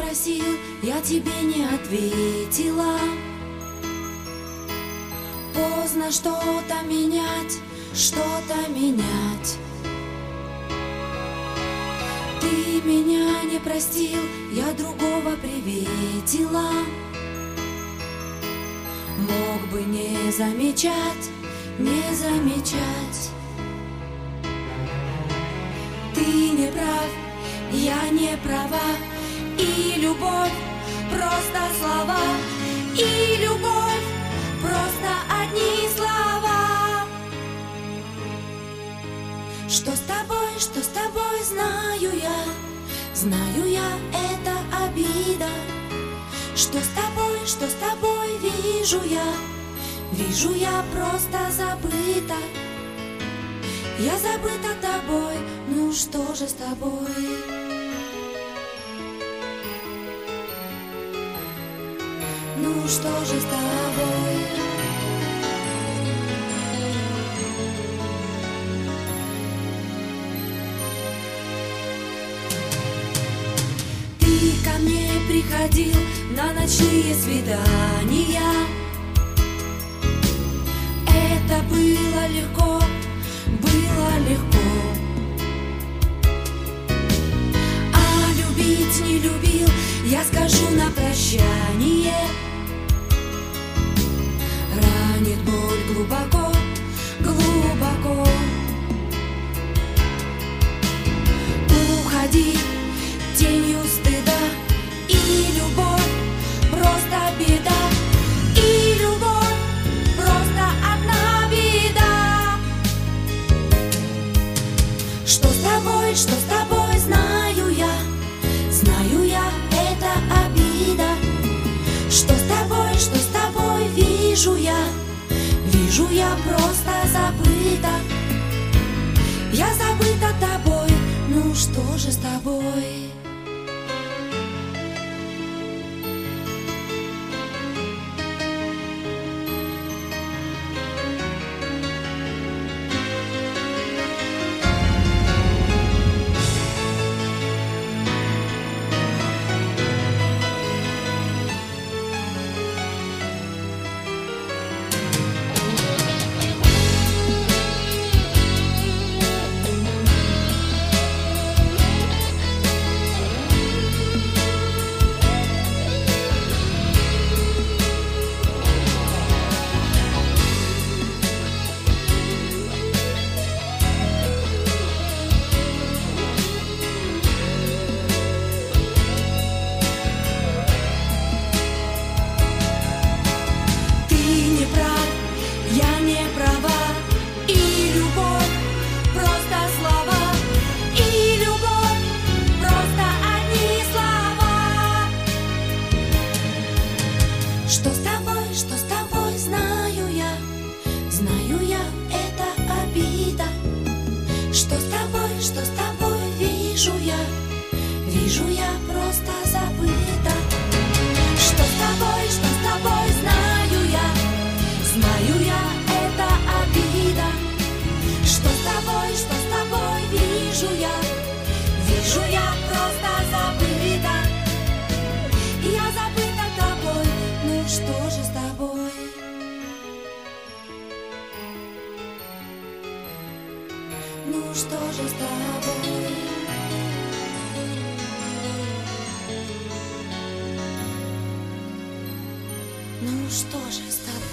просил, я тебе не ответила. Поздно что-то менять, что-то менять. Ты меня не простил, я другого приветила. Мог бы не замечать, не замечать. Ты не прав, я не права. И любовь просто слова, и любовь просто одни слова. Что с тобой, знаю я, это обида. Что с тобой, вижу я просто забыта. Я забыта тобой, ну что же с тобой? Ну что же с тобой? Ты ко мне приходил на ночные свидания. Это было легко, было легко. А любить не любил, я скажу на прощание. Ранит боль глубоко, глубоко. Уходи тенью стыда, и любовь просто беда, и любовь просто одна беда. Что с тобой, знаю я, это обида. Что с тобой, вижу я просто забыта. Я забыта тобой, ну что же с тобой? Что с тобой, знаю я, это обида. Что с тобой, вижу я просто забыта. Что с тобой, знаю я, это обида. Что с тобой, вижу я просто забыта. Я забыта тобой, ну что же с тобой? Ну что же с тобой? Ну что же с тобой?